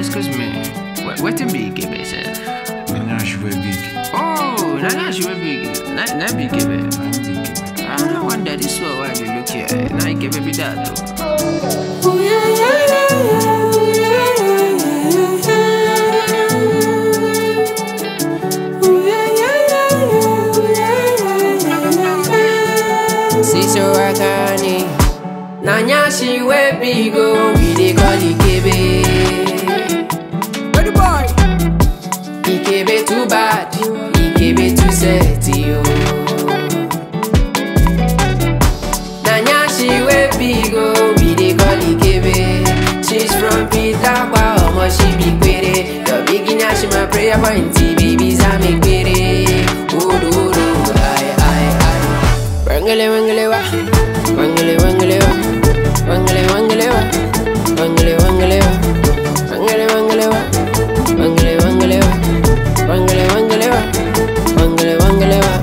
excuse me. What a big give yourself? Now she wear big. Oh, now she wear big. Not big give it. I don't wonder this one why you look here. Now you give me that though. Oh yeah, yeah, yeah. Siso Akane Nanya she we big go we dey call Ikebe. Where the boy? Ikebe too bad, Ikebe too sexy yo. Nanya she we big go we dey call Ikebe. She's from Pitagua, omo she be quere. Your beginner she my prayer point, babies I make quere. Odo ay ay ay. Wangele wangele wa, wangele wangele wa, wangele wangele wa, wangele wangele wa, wangele wangele wa, wangele wangele wa, wangele wangele wa, wangele wangele wa.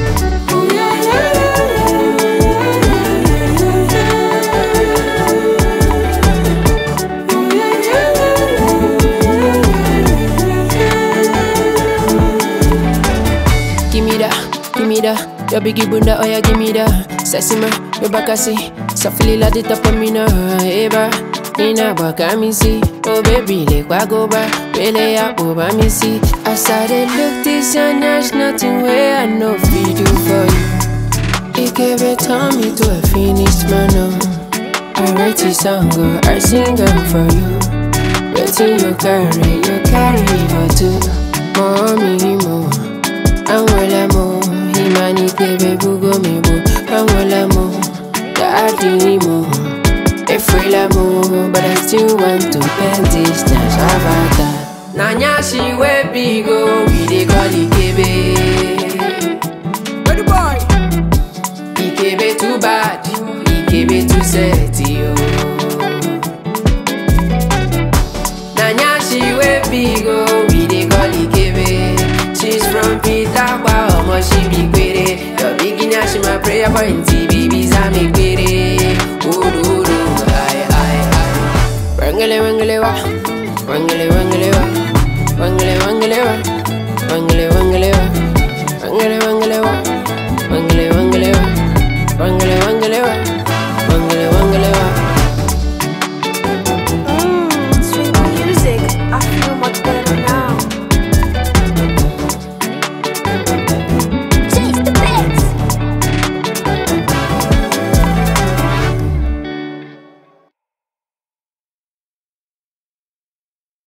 Give me that. Your biggie bunda, oh yeah, give me that. Sexy man, your back I see. So feel like the top of me now. Eba, ina baka me see. Oh baby, let go back. Really up over me see. I started look this and there's nothing where I know we do for you. It gave it turn me to a finished man. I write this song, girl, I sing them for you. Waiting you carry for two. Mommy, more. I'm well, more. Humanity, baby, go me, boo. I'm well, more. Daddy, more. A free more, but I still want to bend this dance. Avatar. Nanya, she we big go, we dey call Ikebe. Where the boy? Ikebe too bad, Ikebe too sexy, yo. Nanya, she we big go, we dey call Ikebe. She's from Pitagua, omo she be quere. Your beginner she my prayer point, babies I make quere. Odo ay ay ay. Wangele wangele wa, wangele wangele wa, wangele wangele wa, wangele wangele wa, wangele wangele wa, wangele wangele wa, wangele wangele wa.